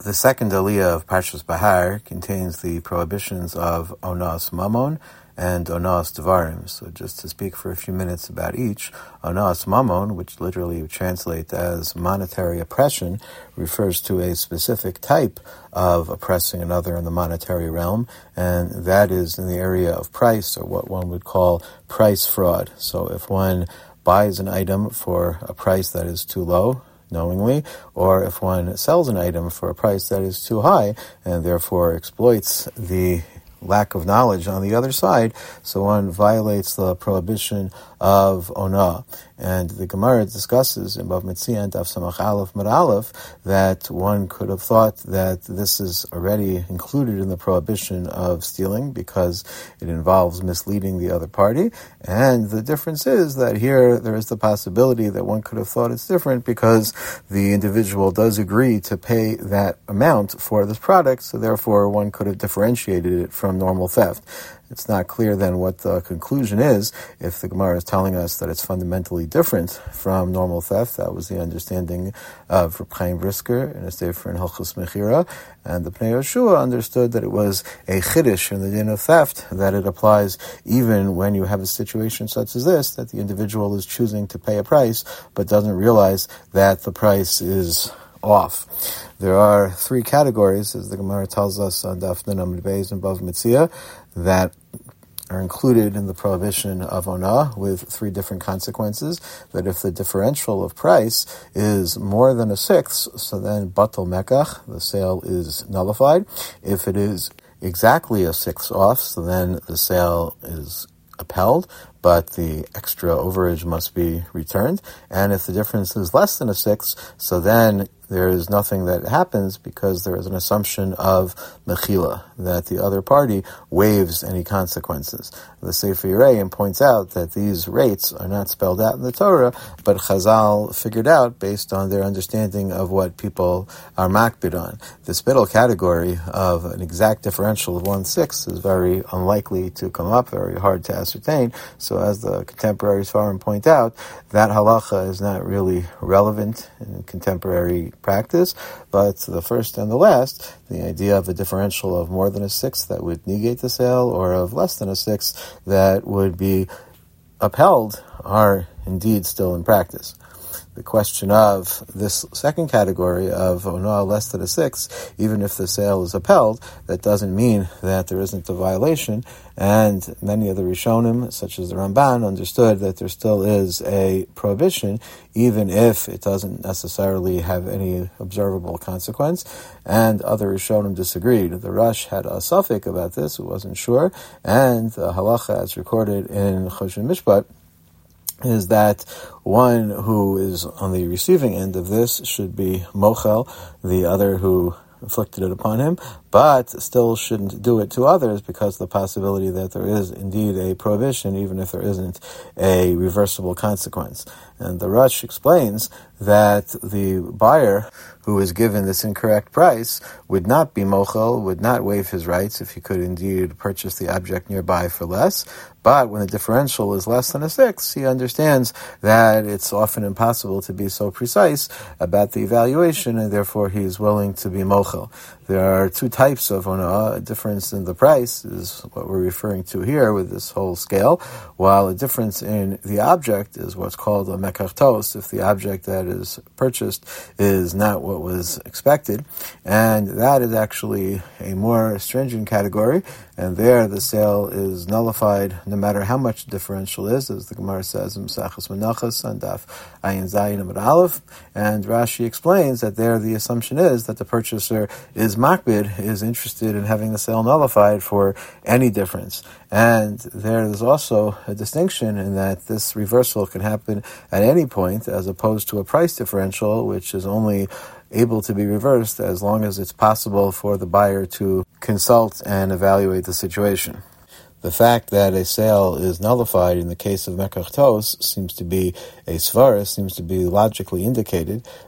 The second aliyah of Parshas Bahar contains the prohibitions of onas mamon and onas devarim. So just to speak for a few minutes about each, onas mamon, which literally would translate as monetary oppression, refers to a specific type of oppressing another in the monetary realm, and that is in the area of price, or what one would call price fraud. So if one buys an item for a price that is too low, knowingly, or if one sells an item for a price that is too high and therefore exploits the lack of knowledge on the other side, so one violates the prohibition of Onah. And the Gemara discusses in Bav Metzia and Daf Samach Aleph Mud Aleph that one could have thought that this is already included in the prohibition of stealing because it involves misleading the other party. And the difference is that here there is the possibility that one could have thought it's different because the individual does agree to pay that amount for this product, so therefore one could have differentiated it from normal theft. It's not clear then what the conclusion is if the Gemara is telling us that it's fundamentally different from normal theft. That was the understanding of Reb Chaim Brisker in a Sefer in Hilchos Mechira, and the Pnei Yehoshua understood that it was a chiddush in the din of theft, that it applies even when you have a situation such as this, that the individual is choosing to pay a price but doesn't realize that the price is off. There are three categories, as the Gemara tells us on Daf Nun Amud Beis and Bav Metzia, that are included in the prohibition of Onah with three different consequences. That if the differential of price is more than a sixth, so then batal mekach, the sale is nullified. If it is exactly a sixth off, so then the sale is upheld, but the extra overage must be returned. And if the difference is less than a sixth, so then there is nothing that happens because there is an assumption of mechila, that the other party waives any consequences. The Sefer Yereim points out that these rates are not spelled out in the Torah, but Chazal figured out based on their understanding of what people are makbid on. This middle category of an exact differential of 1/6 is very unlikely to come up, very hard to ascertain. So as the contemporary Sfarim point out, that halacha is not really relevant in contemporary practice, but the first and the last, the idea of a differential of more than a sixth that would negate the sale, or of less than a sixth that would be upheld, are indeed still in practice. The question of this second category of Onah less than a sixth, even if the sale is upheld, that doesn't mean that there isn't a violation. And many of the Rishonim, such as the Ramban, understood that there still is a prohibition, even if it doesn't necessarily have any observable consequence. And other Rishonim disagreed. The Rosh had a suffix about this, it wasn't sure. And the halacha, as recorded in Choshen Mishpat, is that one who is on the receiving end of this should be mochel, the other who inflicted it upon him, but still shouldn't do it to others because of the possibility that there is indeed a prohibition, even if there isn't a reversible consequence. And the Rosh explains that the buyer who is given this incorrect price would not be mochel, would not waive his rights if he could indeed purchase the object nearby for less. But when the differential is less than a sixth, he understands that it's often impossible to be so precise about the evaluation, and therefore he is willing to be mochel. There are two types of onah. A difference in the price is what we're referring to here with this whole scale, while a difference in the object is what's called a mekachtos, if the object that is purchased is not what was expected. And that is actually a more stringent category, and there the sale is nullified no matter how much the differential is, as the Gemara says in Mesachos Menachos on Daf Ayin Zayin Amud Aleph. And Rashi explains that there the assumption is that the purchaser is makbid, is interested in having the sale nullified for any difference. And there's also a distinction in that this reversal can happen at any point, as opposed to a price differential, which is only able to be reversed as long as it's possible for the buyer to consult and evaluate the situation. The fact that a sale is nullified in the case of mekachtos seems to be a svara, seems to be logically indicated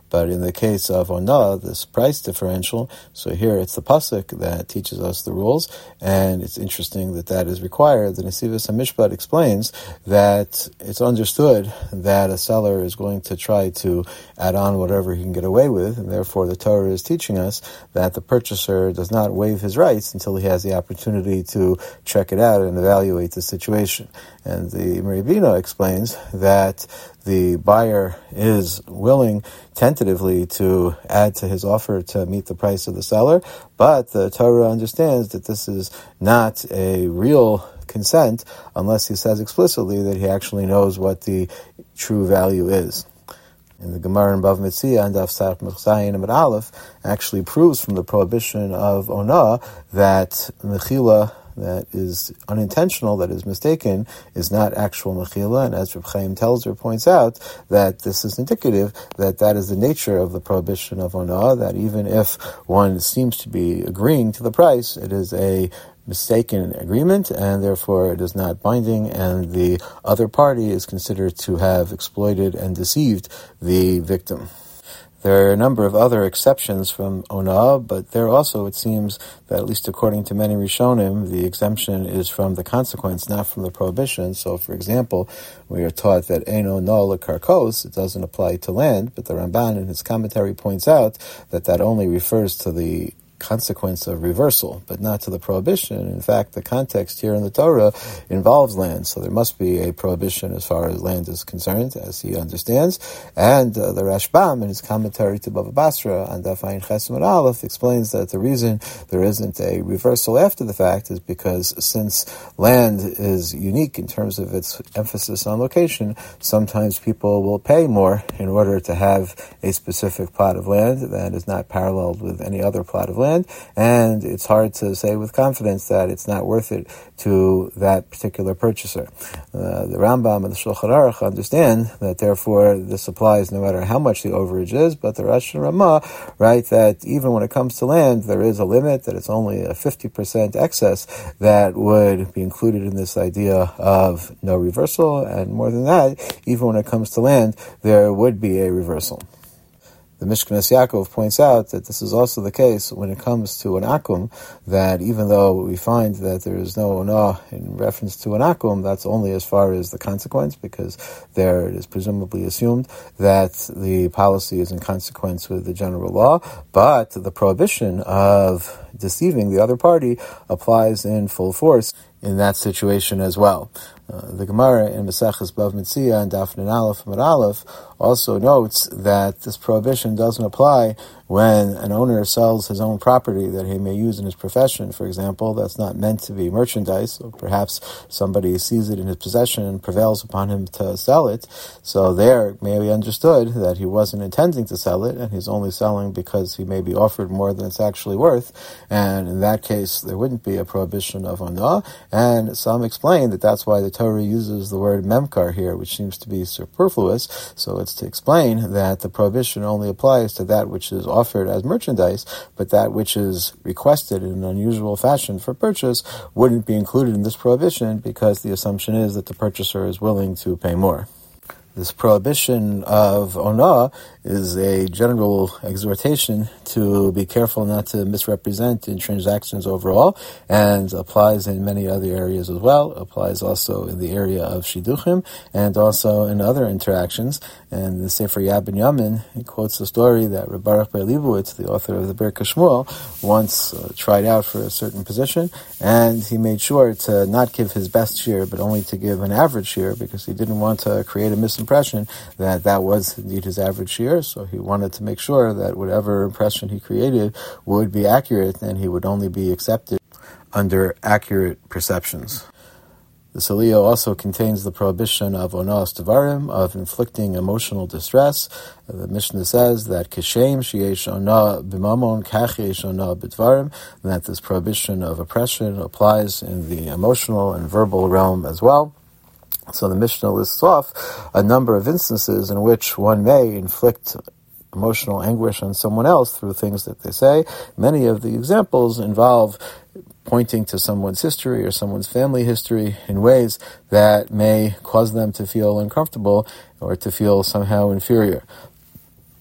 But in the case of Onah, this price differential, so here it's the pasuk that teaches us the rules, and it's interesting that that is required. The Nesivos HaMishpat explains that it's understood that a seller is going to try to add on whatever he can get away with, and therefore the Torah is teaching us that the purchaser does not waive his rights until he has the opportunity to check it out and evaluate the situation. And the Meribina explains that the buyer is willing tentatively to add to his offer to meet the price of the seller, but the Torah understands that this is not a real consent unless he says explicitly that he actually knows what the true value is. And the Gemara in Bav Metzia and Daf Saf Mechzayin and Aleph actually proves from the prohibition of Onah that Mechila that is unintentional, that is mistaken, is not actual mechila. And as Reb Chaim Telzer points out, that this is indicative that that is the nature of the prohibition of Onah, that even if one seems to be agreeing to the price, it is a mistaken agreement, and therefore it is not binding, and the other party is considered to have exploited and deceived the victim. There are a number of other exceptions from Onah, but there also, it seems that at least according to many Rishonim, the exemption is from the consequence, not from the prohibition. So, for example, we are taught that Ein Onah lekarkos, it doesn't apply to land, but the Ramban in his commentary points out that that only refers to the consequence of reversal, but not to the prohibition. In fact, the context here in the Torah involves land, so there must be a prohibition as far as land is concerned, as he understands. And the Rashbam, in his commentary to Bava Basra on Daf Ayin Ches Amud Aleph, explains that the reason there isn't a reversal after the fact is because since land is unique in terms of its emphasis on location, sometimes people will pay more in order to have a specific plot of land that is not paralleled with any other plot of land. And it's hard to say with confidence that it's not worth it to that particular purchaser. The Rambam and the Shulchan Aruch understand that therefore this applies no matter how much the overage is, but the Rosh and Ramah write that even when it comes to land, there is a limit, that it's only a 50% excess that would be included in this idea of no reversal, and more than that, even when it comes to land, there would be a reversal. The Mishkanas Yaakov points out that this is also the case when it comes to an akum, that even though we find that there is no onah in reference to an akum, that's only as far as the consequence, because there it is presumably assumed that the policy is in consequence with the general law, but the prohibition of deceiving the other party applies in full force in that situation as well. The Gemara in Maseches Bav Metzia and Daf Nun Aleph Amud Aleph also notes that this prohibition doesn't apply when an owner sells his own property that he may use in his profession. For example, that's not meant to be merchandise, so perhaps somebody sees it in his possession and prevails upon him to sell it. So there it may be understood that he wasn't intending to sell it, and he's only selling because he may be offered more than it's actually worth, and in that case there wouldn't be a prohibition of onah. And some explain that that's why the Torah uses the word memkar here, which seems to be superfluous. So it's to explain that the prohibition only applies to that which is offered as merchandise, but that which is requested in an unusual fashion for purchase wouldn't be included in this prohibition, because the assumption is that the purchaser is willing to pay more. This prohibition of onah is a general exhortation to be careful not to misrepresent in transactions overall, and applies in many other areas as well. Applies also in the area of shidduchim, and also in other interactions. And the Sefer Yad Ben Yamin, he quotes the story that Reb Baruch Ber Leibowitz, the author of the Birkas Shmuel, once tried out for a certain position, and he made sure to not give his best share, but only to give an average share, because he didn't want to create a misimpression that that was indeed his average share. So he wanted to make sure that whatever impression he created would be accurate, and he would only be accepted under accurate perceptions. The Salio also contains the prohibition of onas devarim, of inflicting emotional distress. The Mishnah says that kishem sheyesh onah b'mamon kach yesh onah b'dvarim, and that this prohibition of oppression applies in the emotional and verbal realm as well. So the Mishnah lists off a number of instances in which one may inflict emotional anguish on someone else through things that they say. Many of the examples involve pointing to someone's history or someone's family history in ways that may cause them to feel uncomfortable or to feel somehow inferior.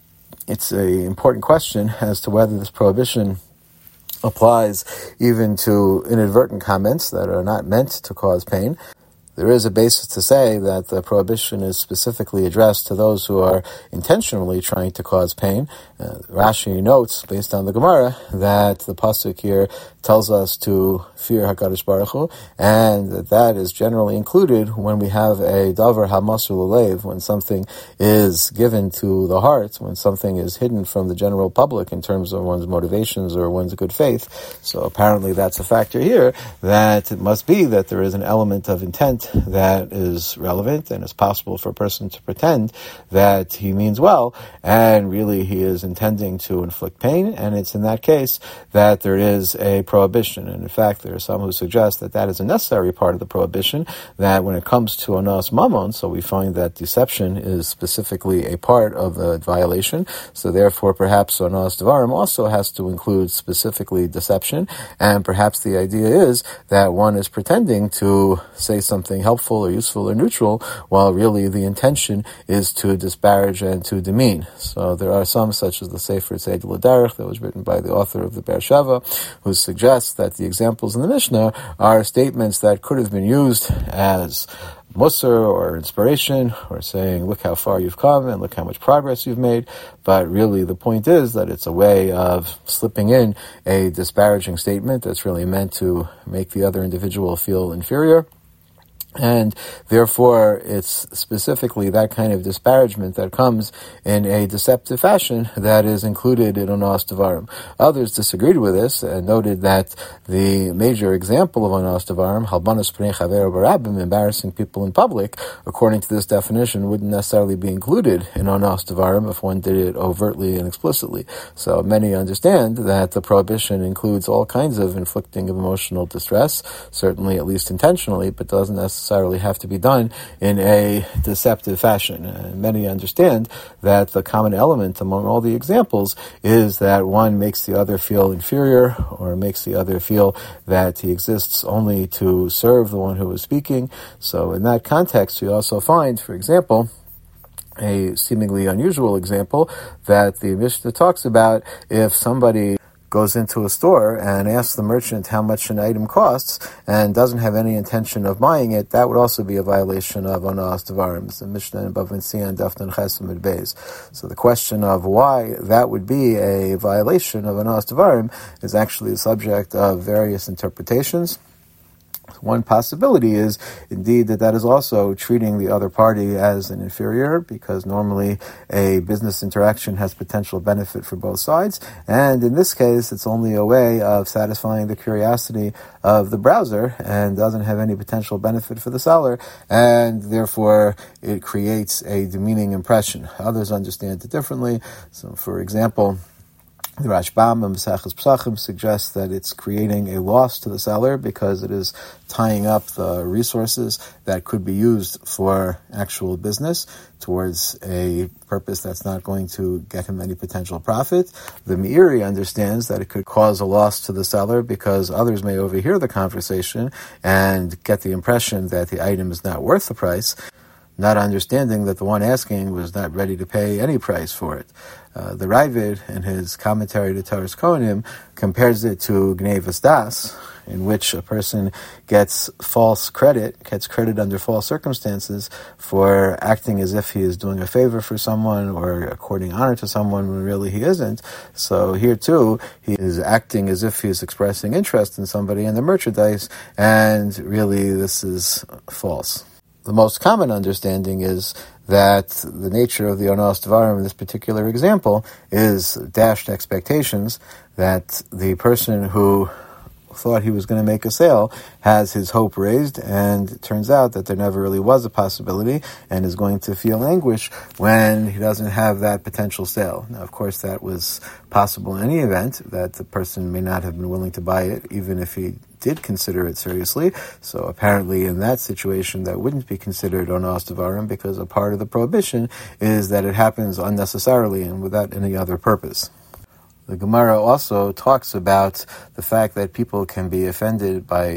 it's an important question as to whether this prohibition applies even to inadvertent comments that are not meant to cause pain. There is a basis to say that the prohibition is specifically addressed to those who are intentionally trying to cause pain. Rashi notes, based on the Gemara, that the pasuk here tells us to fear HaKadosh Baruch Hu, and that is generally included when we have a davar hamasur l'leiv, when something is given to the heart, when something is hidden from the general public in terms of one's motivations or one's good faith. So apparently that's a factor here, that it must be that there is an element of intent that is relevant, and it's possible for a person to pretend that he means well, and really he is intending to inflict pain, and it's in that case that there is a prohibition. And in fact, there are some who suggest that that is a necessary part of the prohibition, that when it comes to onas mamon, so we find that deception is specifically a part of the violation, so therefore perhaps onas devarim also has to include specifically deception, and perhaps the idea is that one is pretending to say something helpful or useful or neutral, while really the intention is to disparage and to demean. So there are some, such as the Sefer Tzedek L'Darech, that was written by the author of the Be'er Sheva, who suggests that the examples in the Mishnah are statements that could have been used as musar or inspiration, or saying, look how far you've come and look how much progress you've made. But really the point is that it's a way of slipping in a disparaging statement that's really meant to make the other individual feel inferior. And therefore, it's specifically that kind of disparagement that comes in a deceptive fashion that is included in onas devarim. Others disagreed with this and noted that the major example of onas devarim, halbanas pnei chaver barabim, embarrassing people in public, according to this definition, wouldn't necessarily be included in onas devarim if one did it overtly and explicitly. So many understand that the prohibition includes all kinds of inflicting of emotional distress, certainly at least intentionally, but doesn't necessarily have to be done in a deceptive fashion. And many understand that the common element among all the examples is that one makes the other feel inferior, or makes the other feel that he exists only to serve the one who is speaking. So in that context, you also find, for example, a seemingly unusual example that the Mishnah talks about. If somebody goes into a store and asks the merchant how much an item costs and doesn't have any intention of buying it, that would also be a violation of onas devarim. The Mishnah in Bava Metzia and Daf Nun Ches Amud Beis. So the question of why that would be a violation of onas devarim is actually the subject of various interpretations. One possibility is, indeed, that is also treating the other party as an inferior, because normally a business interaction has potential benefit for both sides, and in this case, it's only a way of satisfying the curiosity of the browser and doesn't have any potential benefit for the seller, and therefore it creates a demeaning impression. Others understand it differently. So, for example, the Rashbam and Maseches Pesachim suggests that it's creating a loss to the seller because it is tying up the resources that could be used for actual business towards a purpose that's not going to get him any potential profit. The Meiri understands that it could cause a loss to the seller because others may overhear the conversation and get the impression that the item is not worth the price, not understanding that the one asking was not ready to pay any price for it. The Ravid, in his commentary to Toras Kohanim, compares it to Gnevas Das, in which a person gets credit under false circumstances for acting as if he is doing a favor for someone or according honor to someone when really he isn't. So here too, he is acting as if he is expressing interest in somebody in the merchandise, and really this is false. The most common understanding is that the nature of the onas devarim in this particular example is dashed expectations, that the person who thought he was going to make a sale has his hope raised, and it turns out that there never really was a possibility, and is going to feel anguish when he doesn't have that potential sale. Now, of course, that was possible in any event, that the person may not have been willing to buy it, even if he did consider it seriously. So apparently in that situation that wouldn't be considered onas devarim, because a part of the prohibition is that it happens unnecessarily and without any other purpose. The Gemara also talks about the fact that people can be offended by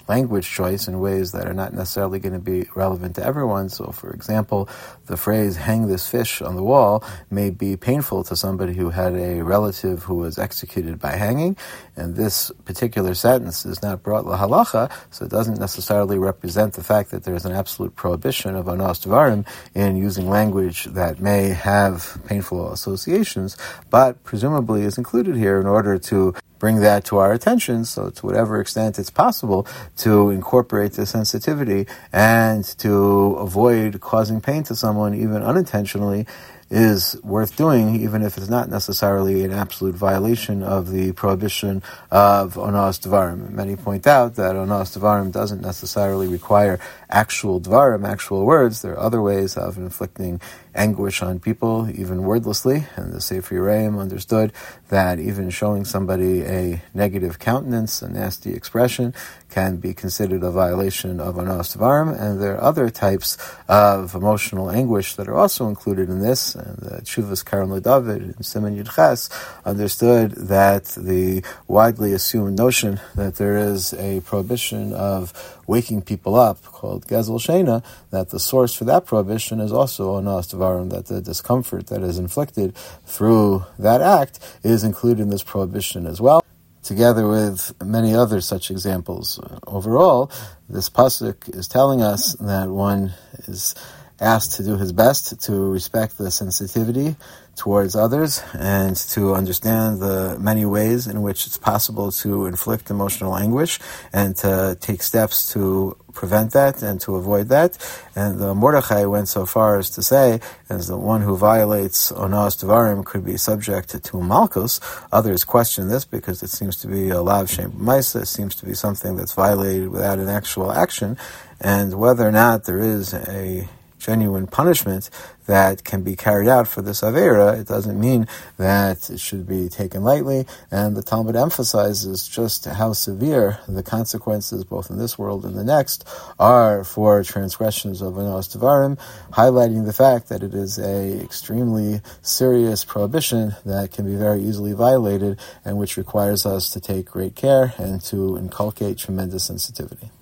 language choice in ways that are not necessarily going to be relevant to everyone. So, for example, the phrase "hang this fish on the wall" may be painful to somebody who had a relative who was executed by hanging, and this particular sentence is not brought lahalacha, so it doesn't necessarily represent the fact that there's an absolute prohibition of onos dvarim in using language that may have painful associations, but presumably is included here in order to bring that to our attention, so to whatever extent it's possible to incorporate the sensitivity and to avoid causing pain to someone even unintentionally is worth doing, even if it's not necessarily an absolute violation of the prohibition of onos dvarim. Many point out that onos dvarim doesn't necessarily require actual dvarim, actual words. There are other ways of inflicting anguish on people, even wordlessly, and the Sefer Yereim understood that even showing somebody a negative countenance, a nasty expression, can be considered a violation of onos dvarim, and there are other types of emotional anguish that are also included in this, and the Tshuvas Karen LeDavid in Siman Yud Ches understood that the widely assumed notion that there is a prohibition of waking people up called Gezel Shena, that the source for that prohibition is also onos dvarim, that the discomfort that is inflicted through that act is included in this prohibition as well, together with many other such examples. Overall, this pasuk is telling us that one is asked to do his best to respect the sensitivity towards others and to understand the many ways in which it's possible to inflict emotional anguish and to take steps to prevent that and to avoid that. And Mordechai went so far as to say, as the one who violates onos dvarim could be subject to malchus. Others question this because it seems to be a lav shem b'maisa, it seems to be something that's violated without an actual action, and whether or not there is a genuine punishment that can be carried out for this Aveira, it doesn't mean that it should be taken lightly, and the Talmud emphasizes just how severe the consequences, both in this world and the next, are for transgressions of onos dvarim, highlighting the fact that it is a extremely serious prohibition that can be very easily violated, and which requires us to take great care and to inculcate tremendous sensitivity.